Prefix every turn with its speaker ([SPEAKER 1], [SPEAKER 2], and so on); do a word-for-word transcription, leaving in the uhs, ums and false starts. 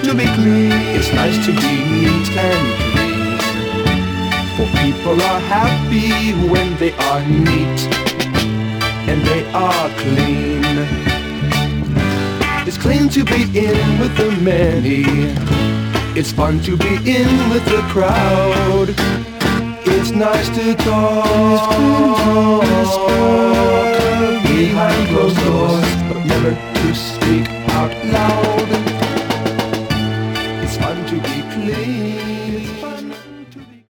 [SPEAKER 1] to be clean. It's nice to be neat and clean. For people are happy when they are neat and they are clean. It's clean to be in with the many. It's fun to be in with the crowd. It's nice to talk